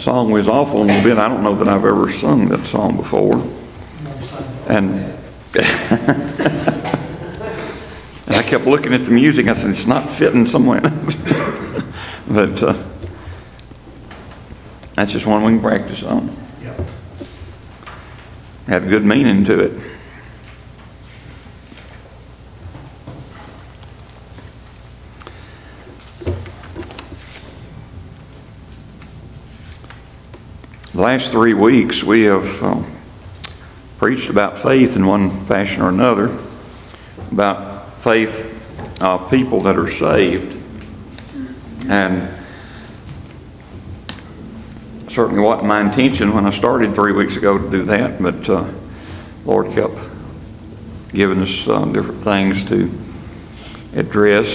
song was off on a little bit. I don't know that I've ever sung that song before. And and I kept looking at the music. I said, it's not fitting somewhere. But that's just one we can practice on. Had good meaning to it. The last 3 weeks we have preached about faith in one fashion or another, about faith of people that are saved. And certainly wasn't my intention when I started 3 weeks ago to do that, but Lord kept giving us different things to address.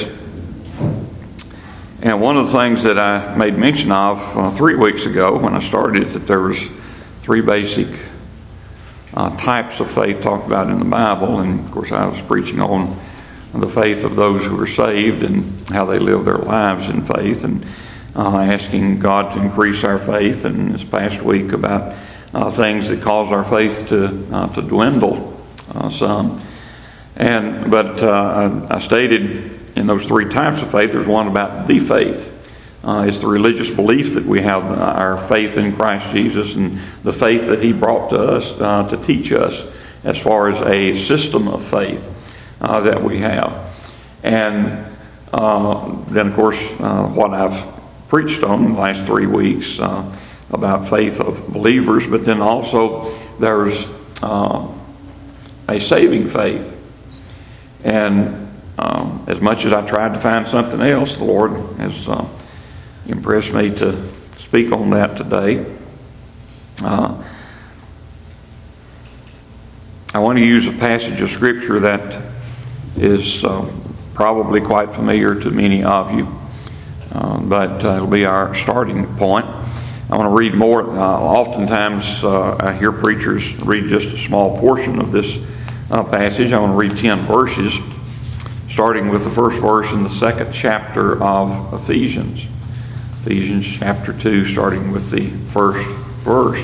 And one of the things that I made mention of 3 weeks ago when I started, that there was 3 basic types of faith talked about in the Bible. And of course I was preaching on the faith of those who are saved and how they live their lives in faith, and asking God to increase our faith. And this past week about things that cause our faith to dwindle some. But I stated in those 3 types of faith, there's one about the faith. It's the religious belief that we have, our faith in Christ Jesus, and the faith that He brought to us to teach us as far as a system of faith that we have. And then, of course, what I've preached on the last 3 weeks about faith of believers, but then also there's a saving faith. And as much as I tried to find something else, the Lord has impressed me to speak on that today. I want to use a passage of Scripture that is probably quite familiar to many of you, but it'll be our starting point. I want to read more. Oftentimes I hear preachers read just a small portion of this passage. I want to read 10 verses, starting with the first verse in the 2nd chapter of Ephesians. Ephesians chapter 2, starting with the first verse.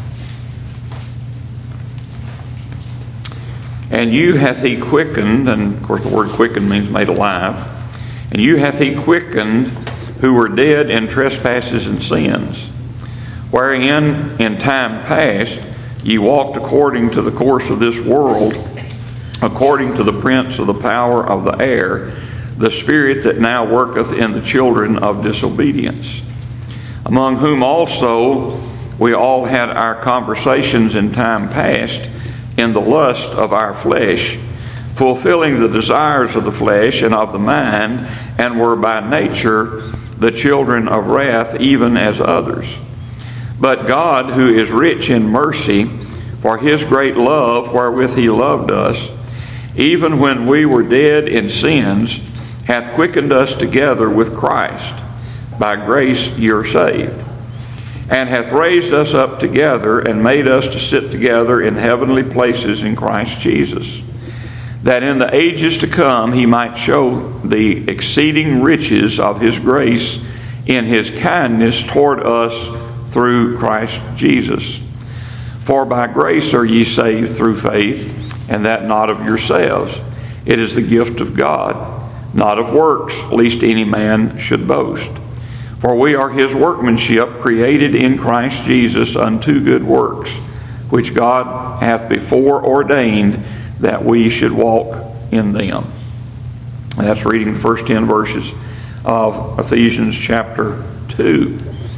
And you hath He quickened, and of course the word quickened means made alive. And you hath He quickened who were dead in trespasses and sins, wherein in time past ye walked according to the course of this world, according to the prince of the power of the air, the spirit that now worketh in the children of disobedience, among whom also we all had our conversations in time past in the lust of our flesh, fulfilling the desires of the flesh and of the mind, and were by nature the children of wrath, even as others. But God, who is rich in mercy, for His great love wherewith He loved us, even when we were dead in sins, hath quickened us together with Christ. By grace ye are saved. And hath raised us up together, and made us to sit together in heavenly places in Christ Jesus, that in the ages to come He might show the exceeding riches of His grace in His kindness toward us through Christ Jesus. For by grace are ye saved through faith, and that not of yourselves. It is the gift of God, not of works, lest any man should boast. For we are His workmanship, created in Christ Jesus unto good works, which God hath before ordained that we should walk in them. And that's reading the first 10 verses of Ephesians chapter 2.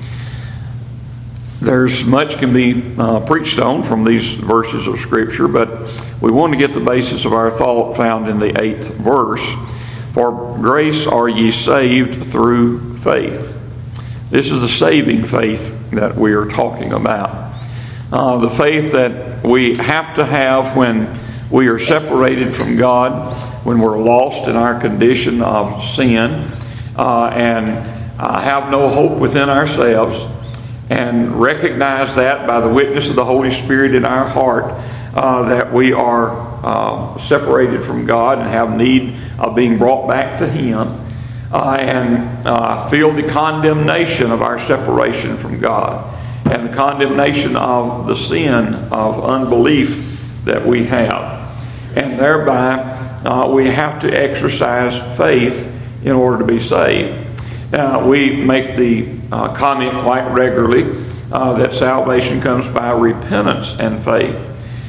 There's much can be preached on from these verses of Scripture, but we want to get the basis of our thought found in the 8th verse. For grace are ye saved through faith. This is the saving faith that we are talking about. The faith that we have to have when we are separated from God, when we're lost in our condition of sin, and have no hope within ourselves, and recognize that by the witness of the Holy Spirit in our heart, that we are separated from God and have need of being brought back to Him, and feel the condemnation of our separation from God, and the condemnation of the sin of unbelief that we have. And thereby, we have to exercise faith in order to be saved. Now, we make the comment quite regularly that salvation comes by repentance and faith.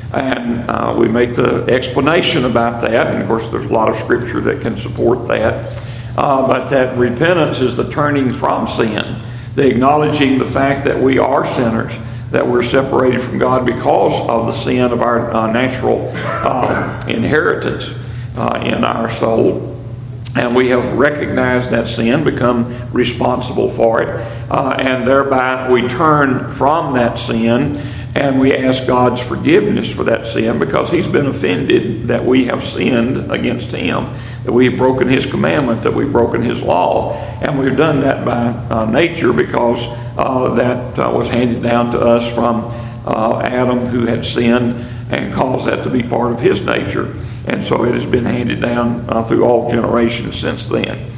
And we make the explanation about that. And of course, there's a lot of scripture that can support that. But that repentance is the turning from sin, the acknowledging the fact that we are sinners, that we're separated from God because of the sin of our natural inheritance in our soul. And we have recognized that sin, become responsible for it, and thereby we turn from that sin and we ask God's forgiveness for that sin, because He's been offended that we have sinned against Him, that we've broken His commandment, that we've broken His law. And we've done that by nature, because that was handed down to us from Adam, who had sinned, and caused that to be part of his nature. And so it has been handed down through all generations since then.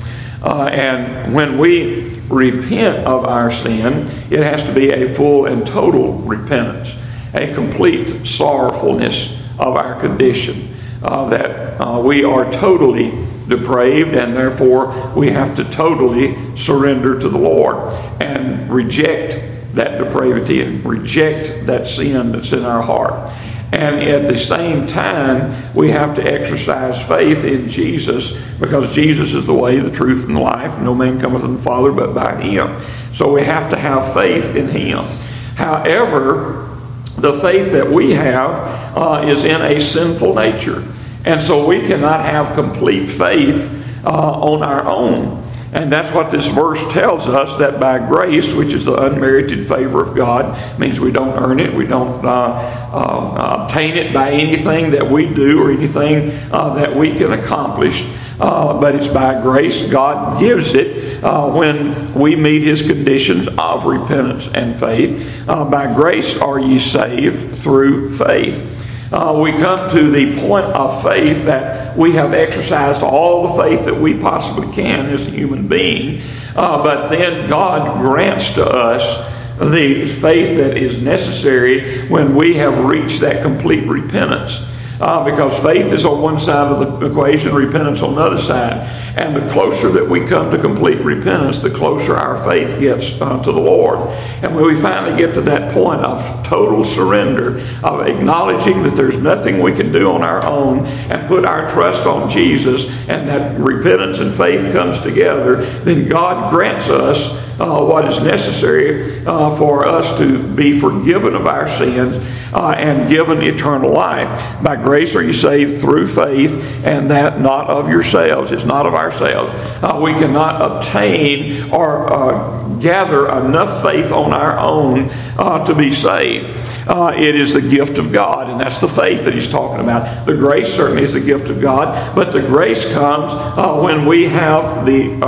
And when we repent of our sin, it has to be a full and total repentance, a complete sorrowfulness of our condition, that we are totally depraved, and therefore we have to totally surrender to the Lord and reject that depravity and reject that sin that's in our heart. And at the same time, we have to exercise faith in Jesus, because Jesus is the way, the truth, and the life. No man cometh unto the Father but by Him. So we have to have faith in Him. However, the faith that we have is in a sinful nature. And so we cannot have complete faith on our own. And that's what this verse tells us, that by grace, which is the unmerited favor of God, means we don't earn it, we don't obtain it by anything that we do or anything that we can accomplish, but it's by grace. God gives it when we meet His conditions of repentance and faith. By grace are ye saved through faith. We come to the point of faith that we have exercised all the faith that we possibly can as a human being, but then God grants to us the faith that is necessary when we have reached that complete repentance. Because faith is on one side of the equation, repentance on the other side. And the closer that we come to complete repentance, the closer our faith gets to the Lord. And when we finally get to that point of total surrender, of acknowledging that there's nothing we can do on our own, and put our trust on Jesus, and that repentance and faith comes together, then God grants us what is necessary for us to be forgiven of our sins and given eternal life. By grace are you saved through faith, and that not of yourselves. It's not of ourselves. We cannot obtain or gather enough faith on our own to be saved. It is the gift of God, and that's the faith that he's talking about. The grace certainly is the gift of God, but the grace comes when we have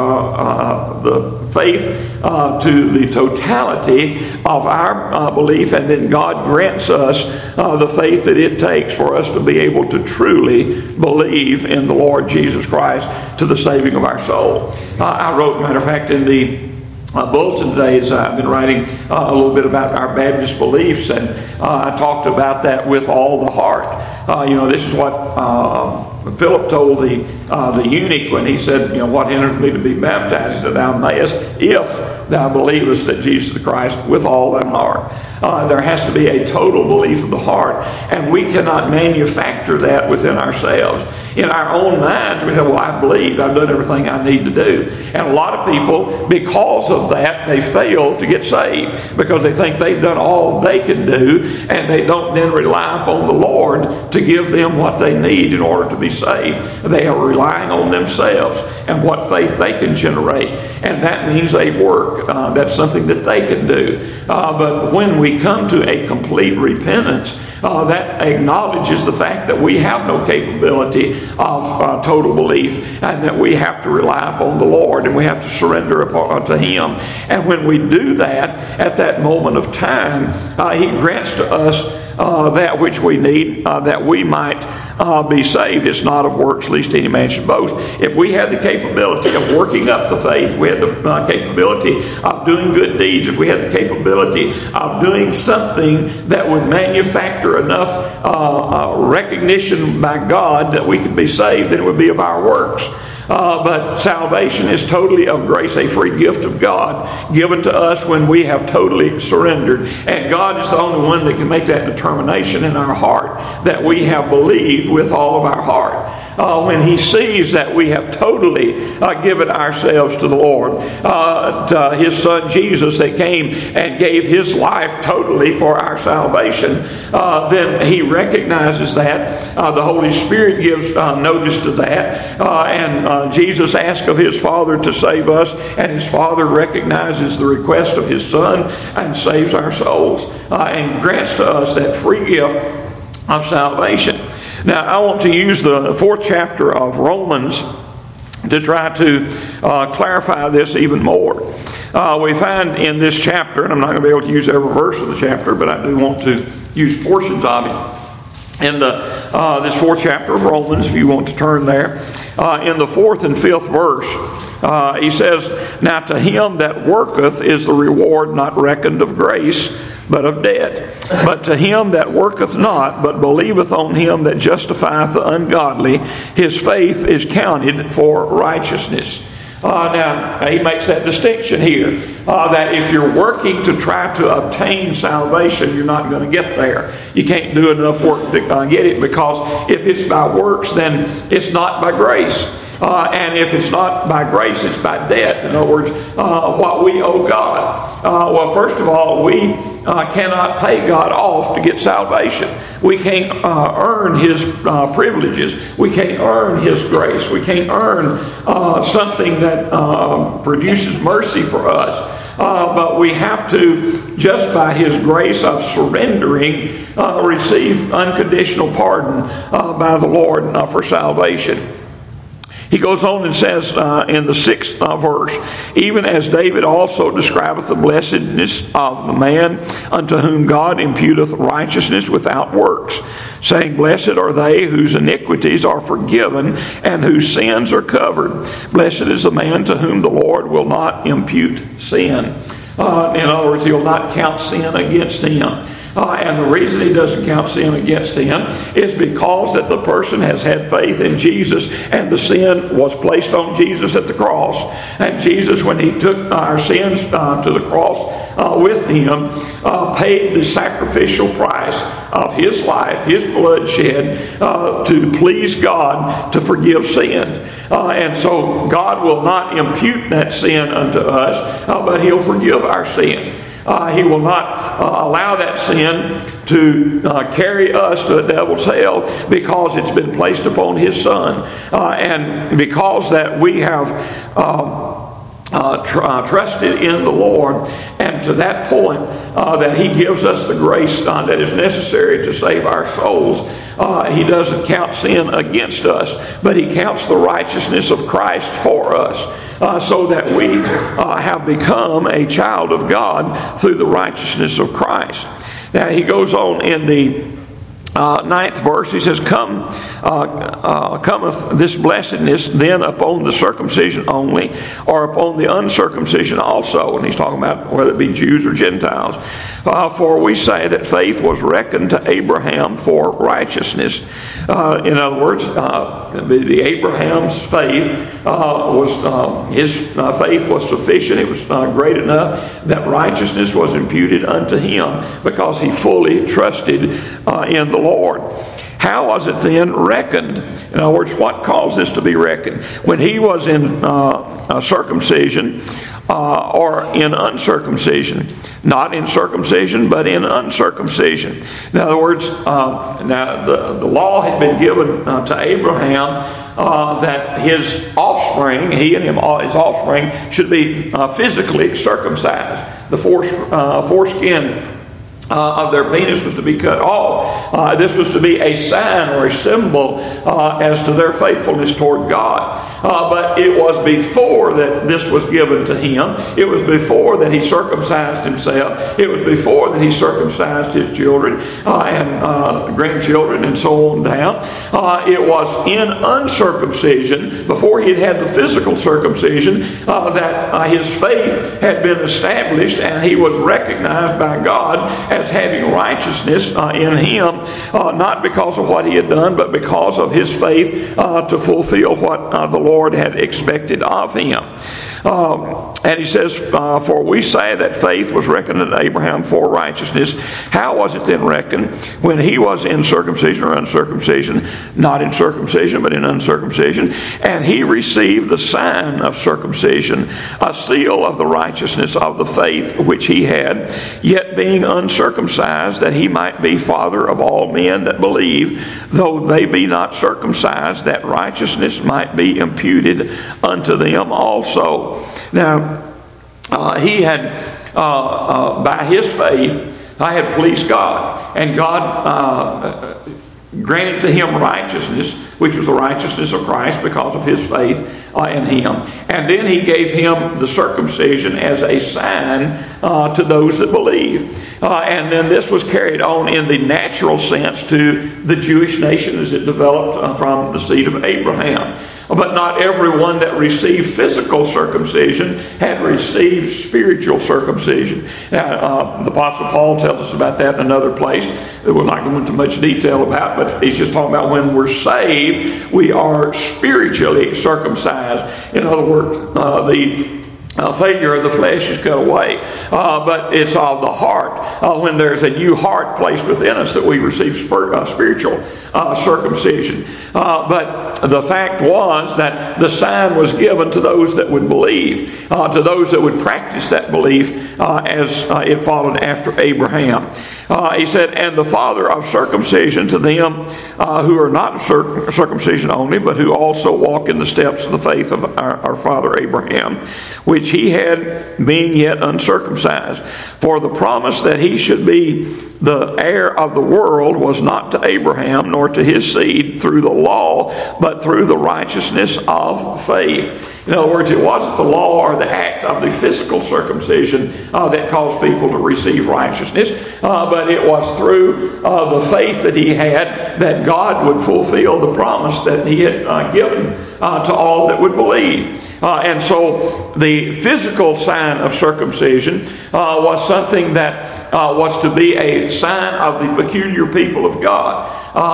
the faith to the totality of our belief, and then God grants us the faith that it takes for us to be able to truly believe in the Lord Jesus Christ to the saving of our soul. I wrote, matter of fact, in the bulletin today, as I've been writing a little bit about our Baptist beliefs, and I talked about that with all the heart. This is what Philip told the eunuch when he said, what hinders me to be baptized? He said, thou mayest, if thou believest that Jesus is Christ with all thine heart. There has to be a total belief of the heart, and we cannot manufacture that within ourselves. In our own minds, we say, well, I believe, I've done everything I need to do. And a lot of people, because of that, they fail to get saved, because they think they've done all they can do, and they don't then rely upon the Lord to give them what they need in order to be saved. They are relying on themselves and what faith they can generate. And that means a work. That's something that they can do. But when we come to a complete repentance, that acknowledges the fact that we have no capability of total belief, and that we have to rely upon the Lord, and we have to surrender to Him. And when we do that, at that moment of time, He grants to us that which we need, that we might be saved. It's not of works, lest any man should boast. If we had the capability of working up the faith, we had the capability of doing good deeds, if we had the capability of doing something that would manufacture enough recognition by God that we could be saved, then it would be of our works. But salvation is totally of grace, a free gift of God given to us when we have totally surrendered. And God is the only one that can make that determination in our heart that we have believed with all of our heart. When He sees that we have totally given ourselves to the Lord, to His Son Jesus that came and gave His life totally for our salvation, then He recognizes that. The Holy Spirit gives notice to that. And Jesus asked of His Father to save us, and His Father recognizes the request of His Son and saves our souls and grants to us that free gift of salvation. Now, I want to use the 4th chapter of Romans to try to clarify this even more. We find in this chapter, and I'm not going to be able to use every verse of the chapter, but I do want to use portions of it. In this 4th chapter of Romans, if you want to turn there, in the 4th and 5th verse, he says, "Now to him that worketh is the reward not reckoned of grace, but of debt. But to him that worketh not, but believeth on him that justifieth the ungodly, his faith is counted for righteousness." Now, he makes that distinction here, that if you're working to try to obtain salvation, you're not going to get there. You can't do enough work to get it, because if it's by works, then it's not by grace. And if it's not by grace, it's by debt. In other words, what we owe God. Well, first of all, we cannot pay God off to get salvation. We can't earn His privileges. We can't earn His grace. We can't earn something that produces mercy for us. But we have to, just by His grace of surrendering, receive unconditional pardon by the Lord for salvation. He goes on and says in the 6th verse, "Even as David also describeth the blessedness of the man unto whom God imputeth righteousness without works, saying, Blessed are they whose iniquities are forgiven and whose sins are covered. Blessed is the man to whom the Lord will not impute sin." In other words, He will not count sin against him. And the reason He doesn't count sin against him is because that the person has had faith in Jesus, and the sin was placed on Jesus at the cross. And Jesus, when He took our sins to the cross with Him, paid the sacrificial price of His life, His blood shed to please God to forgive sins. And so God will not impute that sin unto us, but He'll forgive our sin. He will not allow that sin to carry us to the devil's hell, because it's been placed upon His Son. And because that we have trusted in the Lord, and to that point that He gives us the grace that is necessary to save our souls, He doesn't count sin against us, but He counts the righteousness of Christ for us, so that we have become a child of God through the righteousness of Christ. Now, he goes on in the 9th verse. He says, cometh this blessedness then upon the circumcision only, or upon the uncircumcision also? And he's talking about whether it be Jews or Gentiles. For we say that faith was reckoned to Abraham for righteousness. In other words, the Abraham's faith his faith was sufficient. It was great enough that righteousness was imputed unto him, because he fully trusted in the Lord. How was it then reckoned? In other words, what caused this to be reckoned? When he was in circumcision or in uncircumcision. Not in circumcision, but in uncircumcision. In other words, now the law had been given to Abraham that his offspring, he and his offspring, should be physically circumcised. The foreskin of their penis was to be cut off. This was to be a sign or a symbol as to their faithfulness toward God. But it was before that this was given to him. It was before that he circumcised himself. It was before that he circumcised his children and grandchildren and so on down. It was in uncircumcision, before he had the physical circumcision, that his faith had been established and he was recognized by God as having righteousness in him, not because of what he had done, but because of his faith to fulfill what the Lord had expected of him. And he says, for we say that faith was reckoned unto Abraham for righteousness. How was it then reckoned when he was in circumcision or uncircumcision? Not in circumcision, but in uncircumcision. And he received the sign of circumcision, a seal of the righteousness of the faith which he had, yet being uncircumcised, that he might be father of all men that believe, though they be not circumcised, that righteousness might be imputed unto them also. Now, he had, by his faith, had pleased God. And God granted to him righteousness, which was the righteousness of Christ because of his faith in him. And then he gave him the circumcision as a sign to those that believe. And then this was carried on in the natural sense to the Jewish nation as it developed from the seed of Abraham. But not everyone that received physical circumcision had received spiritual circumcision. Now, the Apostle Paul tells us about that in another place that we're not going into much detail about, but he's just talking about when we're saved, we are spiritually circumcised. In other words, the failure of the flesh is cut away, but it's of the heart. When there's a new heart placed within us, that we receive spiritual circumcision. But the fact was that the sign was given to those that would believe, to those that would practice that belief as it followed after Abraham. He said, and the father of circumcision to them who are not circumcision only, but who also walk in the steps of the faith of our father Abraham, which he had being yet uncircumcised. For the promise that he should be the heir of the world was not to Abraham nor to his seed through the law, but through the righteousness of faith. In other words, it wasn't the law or the act of the physical circumcision that caused people to receive righteousness, but it was through the faith that he had that God would fulfill the promise that he had given to all that would believe. And so the physical sign of circumcision was something that was to be a sign of the peculiar people of God.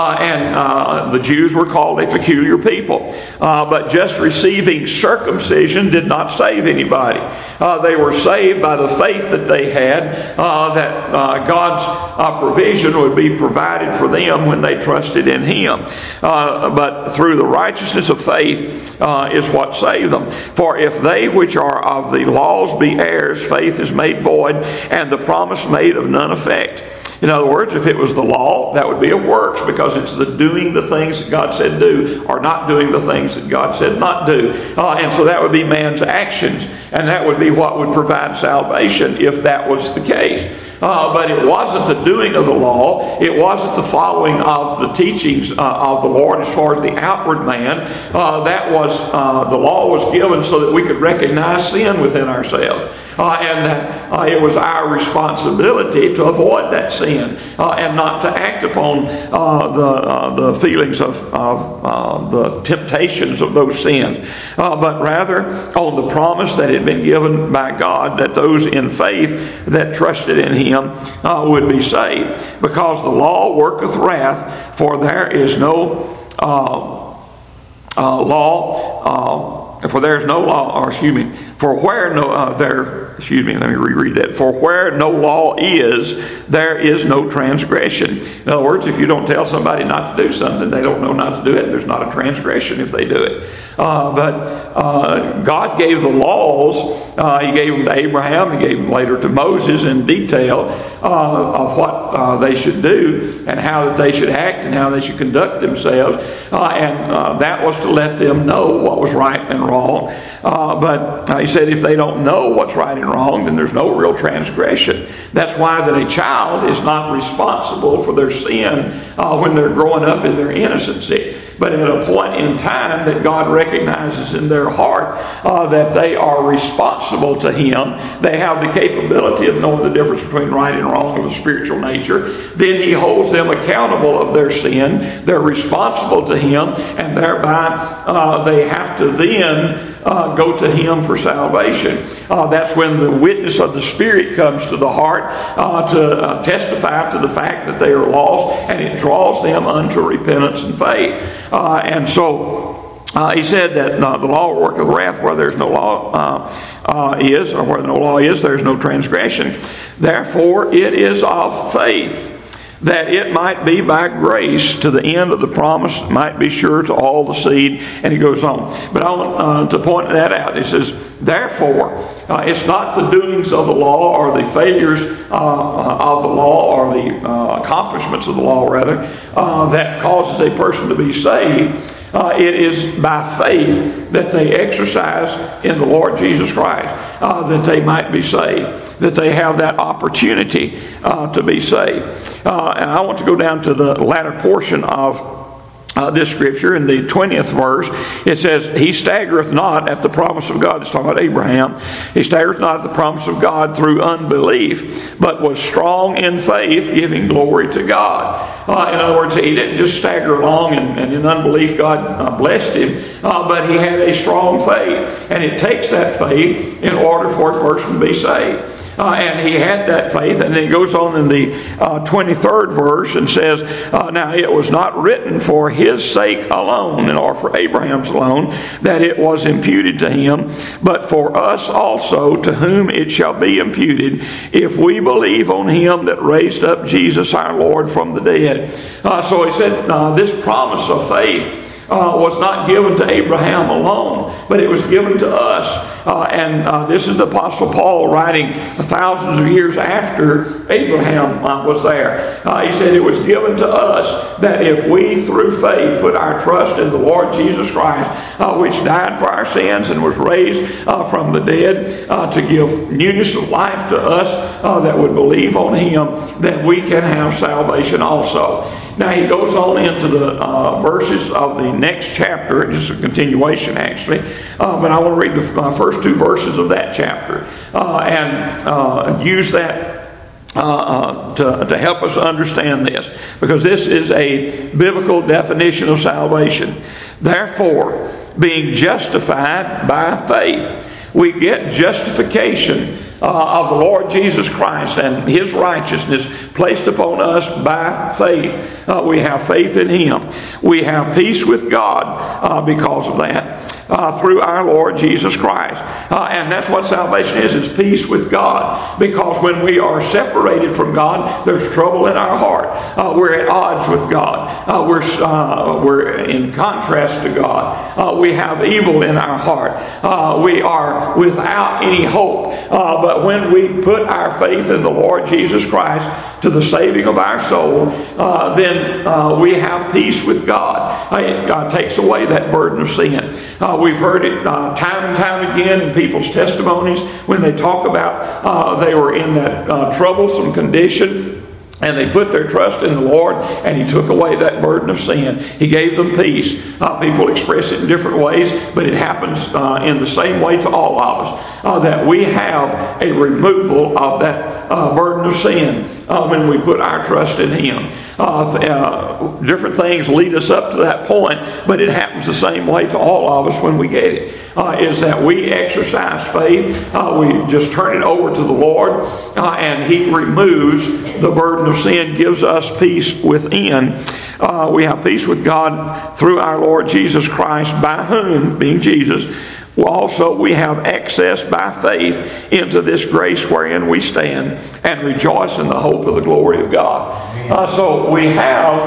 And the Jews were called a peculiar people. But just receiving circumcision did not save anybody. They were saved by the faith that they had, that God's provision would be provided for them when they trusted in Him. But through the righteousness of faith is what saved them. For if they which are of the laws be heirs, faith is made void, and the promise made of none effect. In other words, if it was the law, that would be of works, because it's the doing the things that God said do, or not doing the things that God said not do. And so that would be man's actions, and that would be what would provide salvation if that was the case. But it wasn't the doing of the law. It wasn't the following of the teachings of the Lord as far as the outward man. That was the law was given so that we could recognize sin within ourselves. And that it was our responsibility to avoid that sin and not to act upon the feelings of the temptations of those sins, but rather on the promise that had been given by God that those in faith that trusted in Him would be saved. Because the law worketh wrath, for there is no for there is no law, or excuse me, for where no let me reread that. For where no law is, there is no transgression. In other words, if you don't tell somebody not to do something, they don't know not to do it. There's not a transgression if they do it. But God gave the laws. He gave them to Abraham. He gave them later to Moses in detail of what what they should do and how that they should act and how they should conduct themselves. And that was to let them know what was right and wrong. But he said if they don't know what's right and wrong, then there's no real transgression. That's why that a child is not responsible for their sin when they're growing up in their innocency. But at a point in time that God recognizes in their heart that they are responsible to Him, they have the capability of knowing the difference between right and wrong of a spiritual nature, then He holds them accountable of their sin. They're responsible to Him, and thereby they have to then go to Him for salvation. That's when the witness of the Spirit comes to the heart to testify to the fact that they are lost, and it draws them unto repentance and faith. And so he said that the law worketh wrath where there's no law or where no law is, there's no transgression. Therefore it is of faith, that it might be by grace to the end of the promise, might be sure to all the seed. And he goes on. But I want to point that out. He says, therefore, it's not the doings of the law or the failures of the law or the accomplishments of the law, rather, that causes a person to be saved. It is by faith that they exercise in the Lord Jesus Christ that they might be saved, that they have that opportunity to be saved. And I want to go down to the latter portion of this scripture. In the 20th verse, it says, He staggereth not at the promise of God. It's talking about Abraham. He staggereth not at the promise of God through unbelief, but was strong in faith, giving glory to God. In other words, he didn't just stagger along and in unbelief God blessed him, but he had a strong faith. And it takes that faith in order for a person to be saved. And he had that faith. And then he goes on in the 23rd verse and says, now it was not written for his sake alone, or for Abraham's alone, that it was imputed to him, but for us also, to whom it shall be imputed, if we believe on him that raised up Jesus our Lord from the dead. So he said, this promise of faith was not given to Abraham alone, but it was given to us. And this is the Apostle Paul writing thousands of years after Abraham was there. He said it was given to us that if we through faith put our trust in the Lord Jesus Christ, which died for our sins and was raised from the dead to give newness of life to us that would believe on Him, then we can have salvation also. Now he goes on into the verses of the next chapter, just a continuation actually, but I want to read the first two verses of that chapter and use that to help us understand this, because this is a biblical definition of salvation. Therefore, being justified by faith, we get justification of the Lord Jesus Christ and His righteousness placed upon us by faith. We have faith in Him. We have peace with God because of that. Through our Lord Jesus Christ. And that's what salvation is peace with God. Because when we are separated from God, there's trouble in our heart. We're at odds with God. We're in contrast to God. We have evil in our heart. We are without any hope. But when we put our faith in the Lord Jesus Christ to the saving of our soul, then we have peace with God. God takes away that burden of sin. We've heard it time and time again in people's testimonies when they talk about they were in that troublesome condition. And they put their trust in the Lord, and He took away that burden of sin. He gave them peace. People express it in different ways, but it happens in the same way to all of us. That we have a removal of that burden of sin when we put our trust in Him. Different things lead us up to that point, but it happens the same way to all of us when we get it. Is that we exercise faith, we just turn it over to the Lord, and He removes the burden of sin, gives us peace within. We have peace with God through our Lord Jesus Christ, by whom, being Jesus, also we have access by faith into this grace wherein we stand and rejoice in the hope of the glory of God. So we have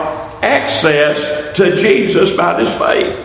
access to Jesus by this faith.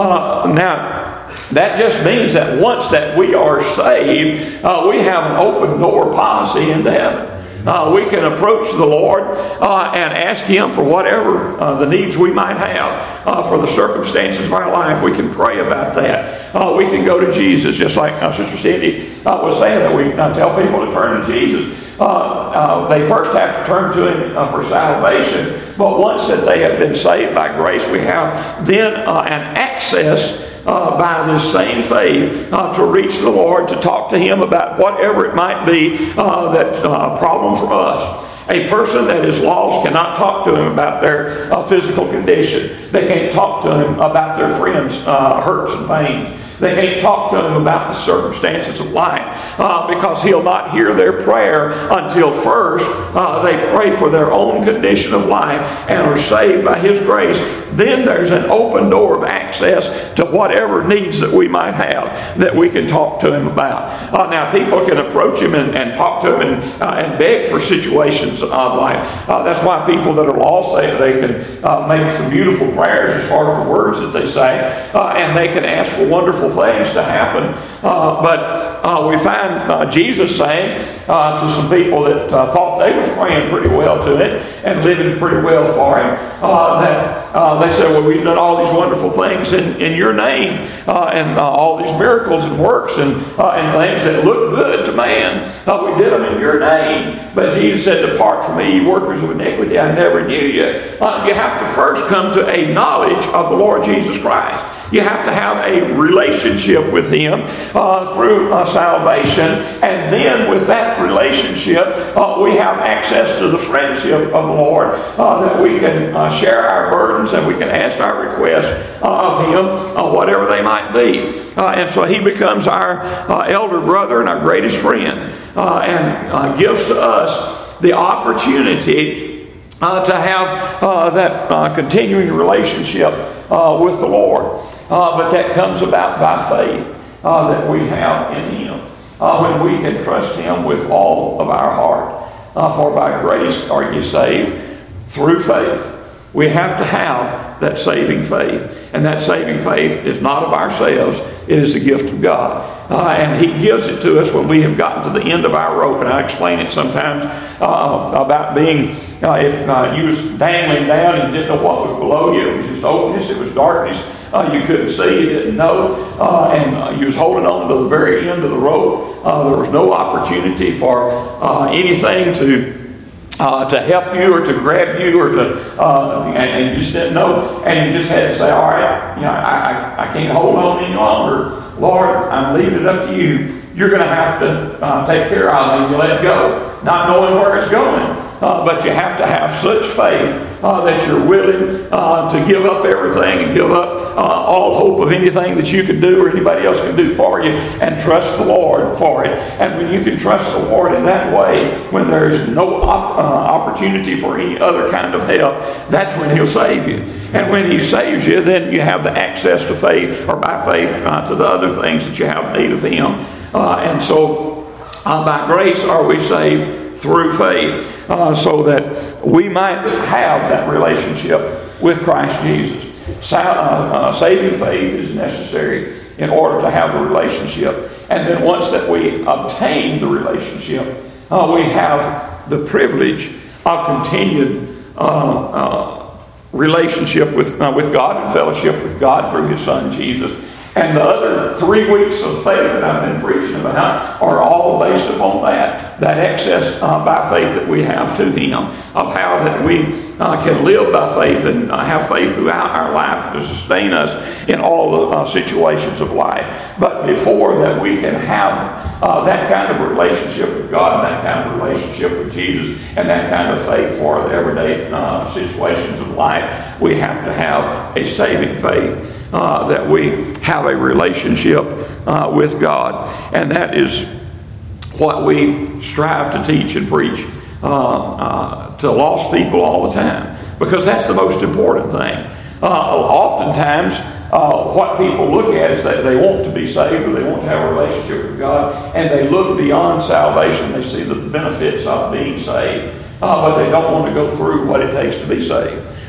Now, that just means that once that we are saved, we have an open door policy into heaven. We can approach the Lord and ask Him for whatever the needs we might have, for the circumstances of our life. We can pray about that. We can go to Jesus, just like Sister Cindy was saying, that we tell people to turn to Jesus. They first have to turn to Him for salvation, but once that they have been saved by grace, we have then an access by this same faith to reach the Lord, to talk to Him about whatever it might be that's a problem for us. A person that is lost cannot talk to Him about their physical condition. They can't talk to Him about their friends' hurts and pains. They can't talk to Him about the circumstances of life because He'll not hear their prayer until first they pray for their own condition of life and are saved by His grace. Then there's an open door of access to whatever needs that we might have that we can talk to Him about. Now, people can approach Him and talk to Him and beg for situations of life. That's why people that are lost, they can make some beautiful prayers as far as the words that they say, and they can ask for wonderful things to happen. But we find Jesus saying to some people that thought they was praying pretty well to it and living pretty well for Him, that they said, well, we've done all these wonderful things in your name, and all these miracles and works and things that look good to man. We did them in your name. But Jesus said, depart from me, you workers of iniquity, I never knew you. You have to first come to a knowledge of the Lord Jesus Christ. You have to have a relationship with Him through salvation. And then with that relationship, we have access to the friendship of the Lord, that we can share our burdens and we can ask our requests of Him, whatever they might be. And so He becomes our elder brother and our greatest friend, and gives to us the opportunity to have that continuing relationship with the Lord. But that comes about by faith that we have in Him, when we can trust Him with all of our heart. For by grace are you saved through faith. We have to have that saving faith. And that saving faith is not of ourselves. It is the gift of God. And He gives it to us when we have gotten to the end of our rope. And I explain it sometimes about being, if you was dangling down and you didn't know what was below you. It was just openness. It was darkness. You couldn't see. You didn't know. And you was holding on to the very end of the rope. There was no opportunity for anything to help you or to grab you or to, and you just didn't know, and you just had to say, all right, I can't hold on any longer. Lord, I'm leaving it up to you. You're going to have to take care of it and you let it go, not knowing where it's going. But you have to have such faith that you're willing to give up everything and give up all hope of anything that you can do or anybody else can do for you, and trust the Lord for it. And when you can trust the Lord in that way, when there's no opportunity for any other kind of help, that's when He'll save you. And when He saves you, then you have the access to faith, or by faith, to the other things that you have need of Him. And so by grace are we saved through faith, so that we might have that relationship with Christ Jesus. Saving faith is necessary in order to have the relationship. And then once that we obtain the relationship, we have the privilege of continued relationship with God and fellowship with God through His Son Jesus. And the other 3 weeks of faith that I've been preaching about are all based upon that access by faith that we have to Him, of how that we can live by faith and have faith throughout our life to sustain us in all the situations of life. But before that we can have that kind of relationship with God, and that kind of relationship with Jesus, and that kind of faith for the everyday situations of life, we have to have a saving faith. That we have a relationship with God. And that is what we strive to teach and preach to lost people all the time, because that's the most important thing. Oftentimes what people look at is that they want to be saved, or they want to have a relationship with God, and they look beyond salvation. They see the benefits of being saved, but they don't want to go through what it takes to be saved.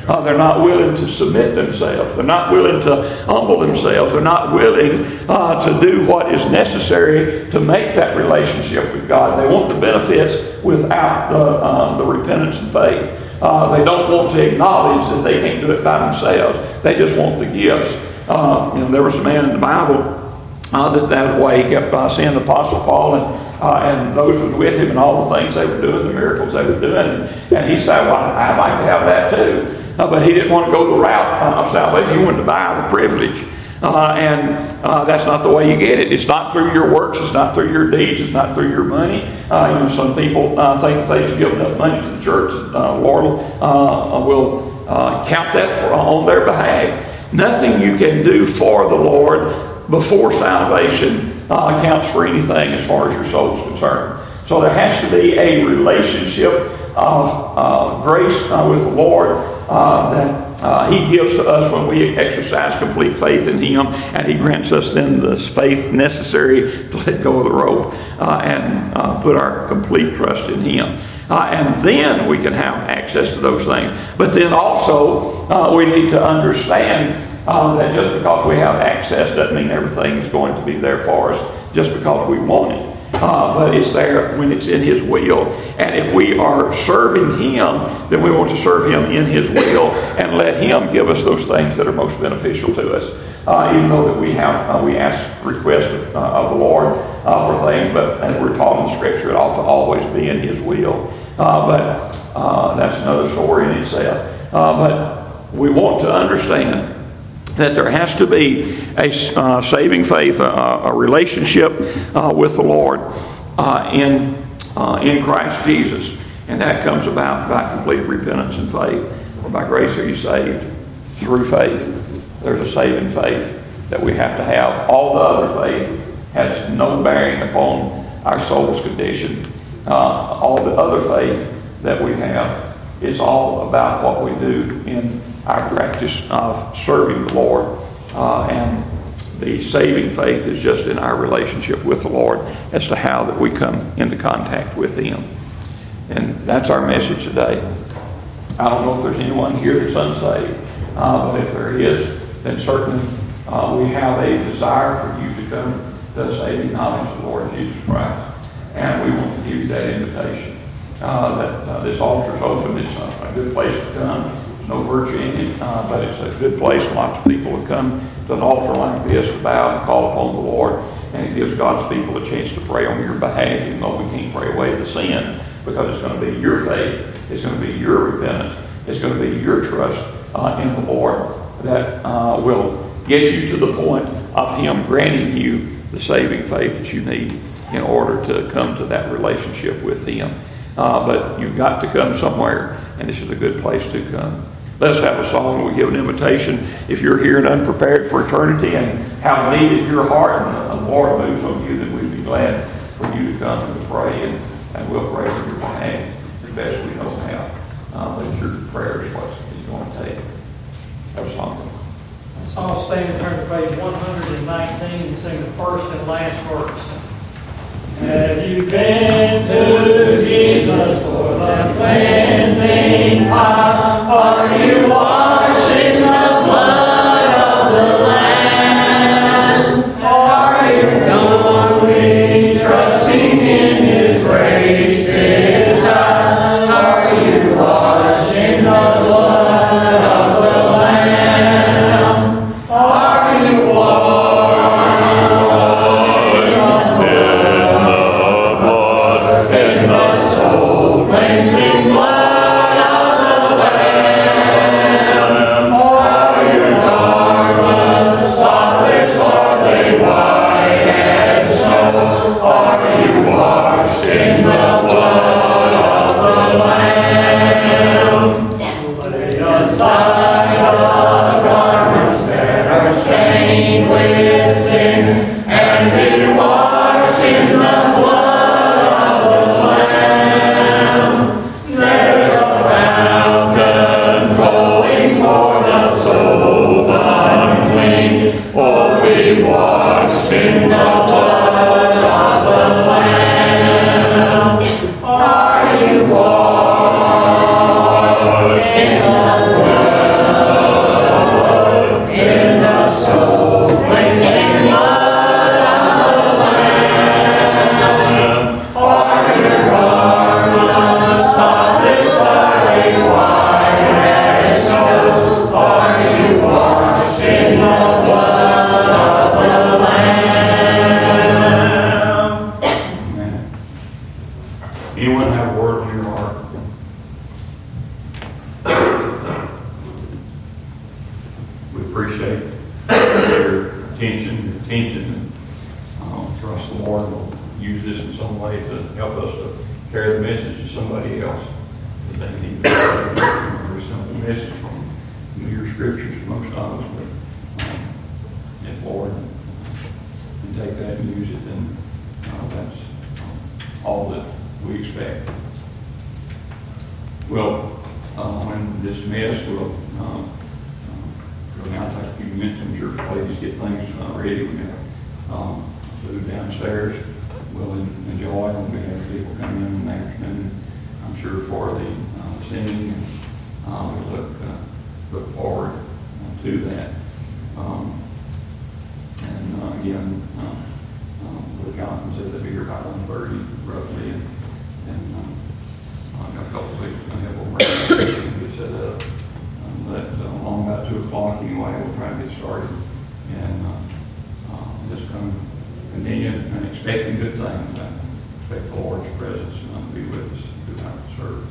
They're not willing to submit themselves. They're not willing to humble themselves. They're not willing to do what is necessary to make that relationship with God. They want the benefits without the repentance and faith. They don't want to acknowledge that they can't do it by themselves. They just want the gifts. There was a man in the Bible that way he kept seeing the Apostle Paul and those was with him and all the things they were doing, the miracles they were doing. And he said, well, I'd like to have that too. But he didn't want to go the route of salvation. He wanted to buy the privilege. That's not the way you get it. It's not through your works. It's not through your deeds. It's not through your money. Some people think if they just give enough money to the church, Lord will count that on their behalf. Nothing you can do for the Lord before salvation counts for anything as far as your soul is concerned. So there has to be a relationship of grace with the Lord that He gives to us when we exercise complete faith in Him, and He grants us then the faith necessary to let go of the rope and put our complete trust in Him. And then we can have access to those things. But then also we need to understand that just because we have access doesn't mean everything is going to be there for us just because we want it. But it's there when it's in His will. And if we are serving Him, then we want to serve Him in His will and let Him give us those things that are most beneficial to us. Even though that we ask requests of the Lord for things, but as we're taught in the Scripture, it ought to always be in His will. But that's another story in itself. But we want to understand that there has to be a saving faith, a relationship with the Lord in Christ Jesus. And that comes about by complete repentance and faith. For by grace are you saved through faith. There's a saving faith that we have to have. All the other faith has no bearing upon our soul's condition. All the other faith that we have is all about what we do in our practice of serving the Lord. And the saving faith is just in our relationship with the Lord as to how that we come into contact with Him. And that's our message today. I don't know if there's anyone here that's unsaved, but if there is, then certainly we have a desire for you to come to the saving knowledge of the Lord Jesus Christ. And we want to give you that invitation. That this altar is open. It's a good place to come. No virtue in it, but it's a good place. Lots of people have come to an altar like this to bow and call upon the Lord, and it gives God's people a chance to pray on your behalf, even though we can't pray away the sin, because it's going to be your faith, it's going to be your repentance, it's going to be your trust in the Lord that will get you to the point of Him granting you the saving faith that you need in order to come to that relationship with Him. But you've got to come somewhere, and this is a good place to come. Let's have a song. We give an invitation. If you're here and unprepared for eternity and have need in your heart and the Lord moves on you, then we'd be glad for you to come and to pray, and we'll pray on your behalf as best we know how. But your prayer is what He's going to take. Have a song. Let's all stand and turn to page 119 and sing the first and last verse. Have you been to Jesus for the cleansing power? Are you washed in the blood of the Lamb? Are you fully trusting in His grace this time? Are you washed in the blood of the Lamb? Are you cleansing blood of the Lamb? Are your garments spotless? Are they white as snow? Are you washed in the blood of the Lamb? Lay aside the garments that are stained with sin, and be washed in the blood. Be washed in the blood of the Lamb. Are you washed in the blood? Anyone have a word on your heart? We appreciate your attention, and trust the Lord will use this in some way to help us to carry the message to somebody else that they need to hear. Very simple message from your scriptures, most of us, but if Lord can take that and use it, then that's all that we expect. Well, when dismissed, we'll go down, take a few minutes. I'm sure ladies get things ready. We have food downstairs. We'll enjoy when we have people come in the afternoon. I'm sure for the singing, and we look forward to that. Again, the Johnson said they'll be here by 1:30 roughly, and I've got a couple of weeks going to have a little get set up. But along about 2 o'clock anyway, we'll try to get started and just come continue and expecting good things. I expect the Lord's presence to be with us throughout the service.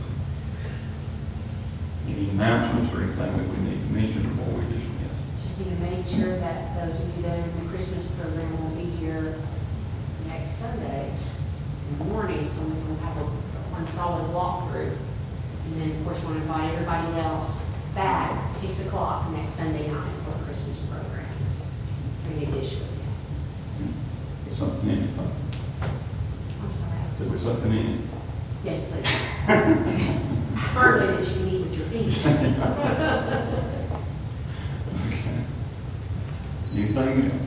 Any announcements or anything that we need to mention before we dismiss? Just need to make sure that those of you that are in the Christmas program will be here next Sunday in the morning, so we will have one solid walkthrough. And then, of course, we want to invite everybody else back at 6 o'clock next Sunday night for the Christmas program. Bring a dish with you. There's something in it. I'm sorry. There was something in it. Yes, please. Hardly that you eat with your feet. Okay. Anything else?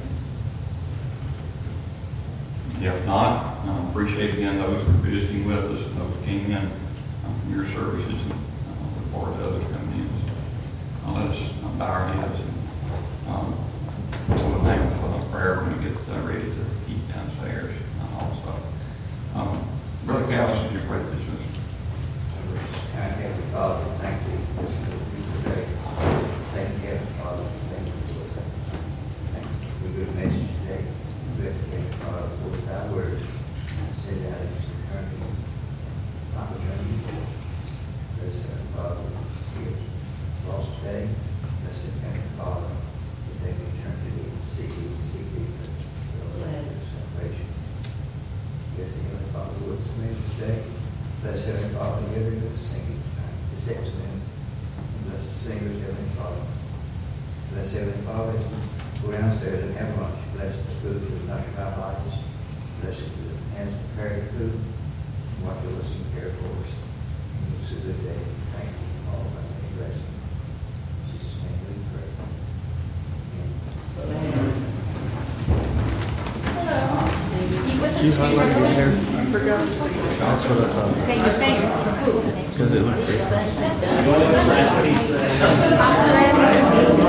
If not, I appreciate again those who are visiting with us, and those who came in from your services, and look forward to others coming in. So, let us bow our heads, and we'll have a prayer when we get ready to eat downstairs also. Brother Callis, would you pray this with us? Kind Heavenly Father, thank you for this today. Thank you, Heavenly Father. Thank you for the good message today. Bless the Heavenly Father for thy word. Say that it's eternity, opportunity. Bless the Heavenly Father. Here, lost today. Bless the Heavenly Father. That they can turn to thee and seek thee for salvation. Bless the Heavenly Father. What's the message today? Bless Heavenly Father, every good singing this afternoon. Bless the singers, Heavenly Father. Bless Heavenly Father as we go downstairs and have lunch. Bless the food for the night of our lives. Bless it to the hands prepared food. And watch over us and care for us. And it's a good day. Thank you for all of our many blessings. In Jesus' name we pray. Amen. Keep with us, Steve. Stay for food. Because it looked great.